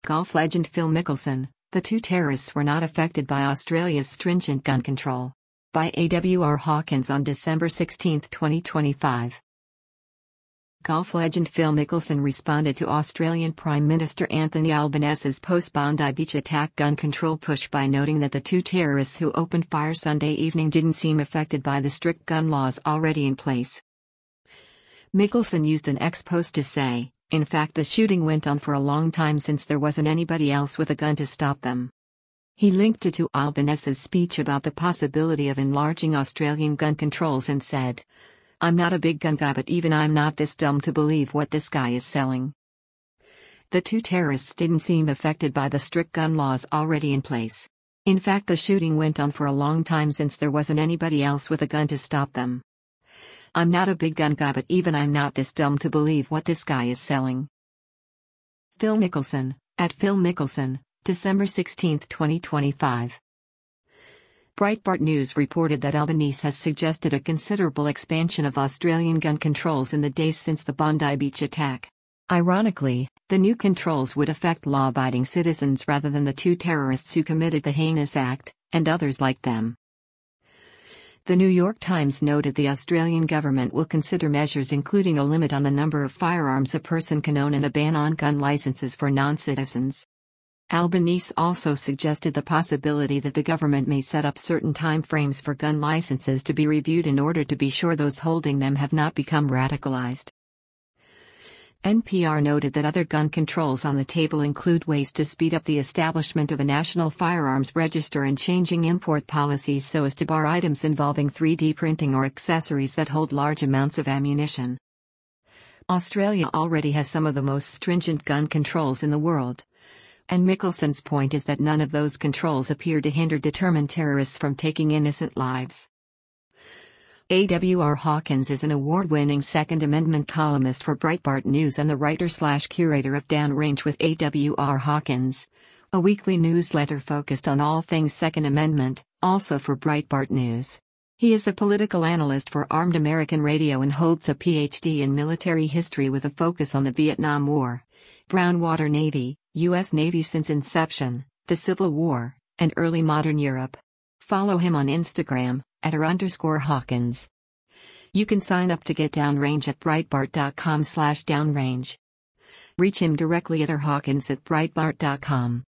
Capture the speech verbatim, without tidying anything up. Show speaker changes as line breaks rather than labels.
Golf legend Phil Mickelson, the two terrorists were not affected by Australia's stringent gun control. By A W R Hawkins on December sixteenth, twenty twenty-five. Golf legend Phil Mickelson responded to Australian Prime Minister Anthony Albanese's post-Bondi Beach attack gun control push by noting that the two terrorists who opened fire Sunday evening didn't seem affected by the strict gun laws already in place. Mickelson used an X post to say, "In fact, the shooting went on for a long time since there wasn't anybody else with a gun to stop them." He linked it to Albanese's speech about the possibility of enlarging Australian gun controls and said, "I'm not a big gun guy, but even I'm not this dumb to believe what this guy is selling." The two terrorists didn't seem affected by the strict gun laws already in place. In fact, the shooting went on for a long time since there wasn't anybody else with a gun to stop them. "I'm not a big gun guy, but even I'm not this dumb to believe what this guy is selling." Phil Mickelson, at Phil Mickelson, December sixteenth, twenty twenty-five. Breitbart News reported that Albanese has suggested a considerable expansion of Australian gun controls in the days since the Bondi Beach attack. Ironically, the new controls would affect law-abiding citizens rather than the two terrorists who committed the heinous act, and others like them. The New York Times noted the Australian government will consider measures including a limit on the number of firearms a person can own and a ban on gun licenses for non-citizens. Albanese also suggested the possibility that the government may set up certain time frames for gun licenses to be reviewed in order to be sure those holding them have not become radicalized. N P R noted that other gun controls on the table include ways to speed up the establishment of a national firearms register and changing import policies so as to bar items involving three D printing or accessories that hold large amounts of ammunition. Australia already has some of the most stringent gun controls in the world. And Mickelson's point is that none of those controls appear to hinder determined terrorists from taking innocent lives. A W R Hawkins is an award-winning Second Amendment columnist for Breitbart News and the writer-slash-curator of Downrange with A W R Hawkins, a weekly newsletter focused on all things Second Amendment, also for Breitbart News. He is the political analyst for Armed American Radio and holds a P H D in military history with a focus on the Vietnam War, Brownwater Navy, U S Navy since inception, the Civil War, and early modern Europe. Follow him on Instagram, at r underscore Hawkins. You can sign up to get Downrange at breitbart dot com slash downrange. Reach him directly at r hawkins at breitbart dot com.